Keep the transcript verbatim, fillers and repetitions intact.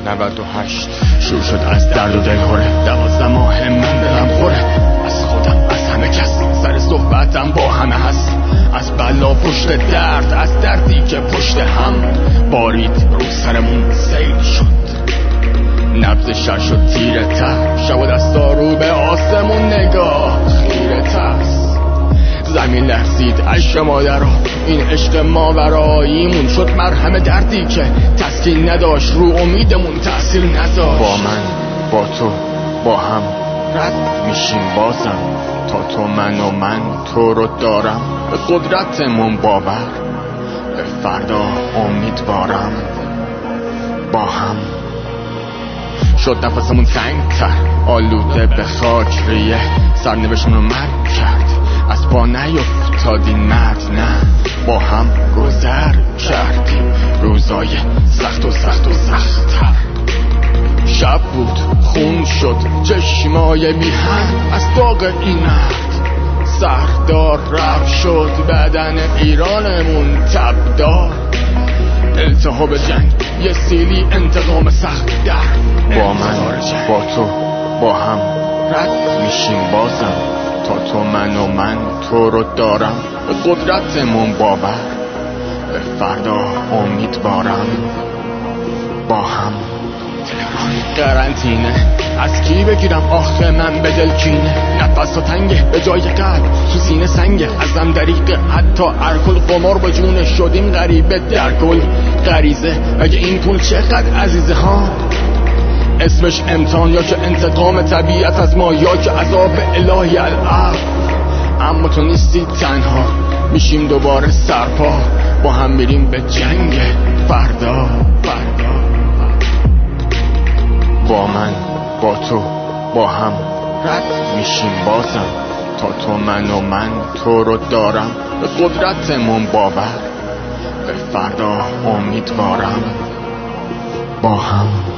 نود و هشت شروع شد از درد و دلهوره. دوازده ماه من دلم خوره از خودم، از همه کس. سر صحبتم با همه هست، از بلا پشت درد، از دردی که پشت هم بارید رو سرمون سیل شد. نبض شر شد تیره تر، شب و دستا رو به آسمون نگاه خیره ترس. زمین لرزید عشق مادر، این عشق ماوراییمون شد مرهم دردی که تسکین نداشت، رو امیدمون تأثیر نذاشت. با من، با تو، با هم رد میشیم بازم، تا تو من و من تو رو دارم. به قدرتمون باور، به فردا امیدوارم. با هم شد نفسمون سنگتر، آلوده به خاک ریه، سرنوشتمون رو مرگ کرد. از پا نیفتادین مرد نه، با هم گذر کردیم روزای سخت و سخت و سخت‌تر. شب بود خون شد چشمای میهن از داغ این مرد، سردار رفت شد بدن ایرانمون تبدار. التهاب جنگ یه سیلی انتقام سخت در. با من، با تو، با هم رد میشیم بازم، تا تو من و من تو رو دارم. به قدرتمون باور، به فردا امیدوارم. با هم قرنطینه از کی بگیرم آخه من به دل کینه. نفس و تنگه به جای قلب تو سینه سنگه. ازم دریقه حتی ارکل قمار با جون شدیم غریبه در گل غریزه. اگه این پول چقدر عزیزه ها، اسمش امتحان یا که انتقام طبیعت از ما، یا که عذاب الهی العفو. اما تو نیستی تنها، میشیم دوباره سرپا، با هم میریم به جنگ فردا فردا. با من، با تو، با هم رد میشیم بازم، تا تو من و من تو رو دارم. به قدرتمون باور، به فردا امیدوارم. با هم